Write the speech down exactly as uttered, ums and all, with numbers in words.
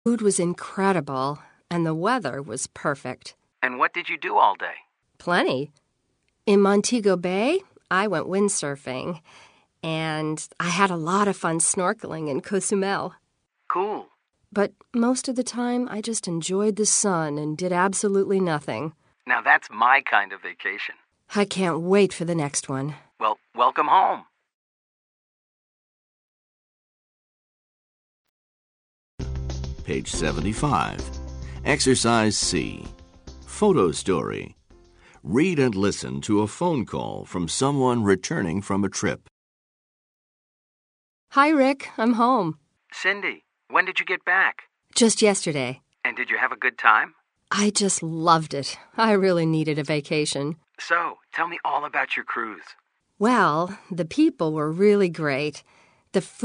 Food was incredible, and the weather was perfect. And what did you do all day? Plenty. In Montego Bay, I went windsurfing, and I had a lot of fun snorkeling in Cozumel. Cool. But most of the time, I just enjoyed the sun and did absolutely nothing. Now that's my kind of vacation. I can't wait for the next one. Well, welcome home. Page seventy-five. Exercise C. Photo story. Read and listen to a phone call from someone returning from a trip. Hi, Rick. I'm home. Cindy, when did you get back? Just yesterday. And did you have a good time? I just loved it. I really needed a vacation. So, tell me all about your cruise. Well, the people were really great. The food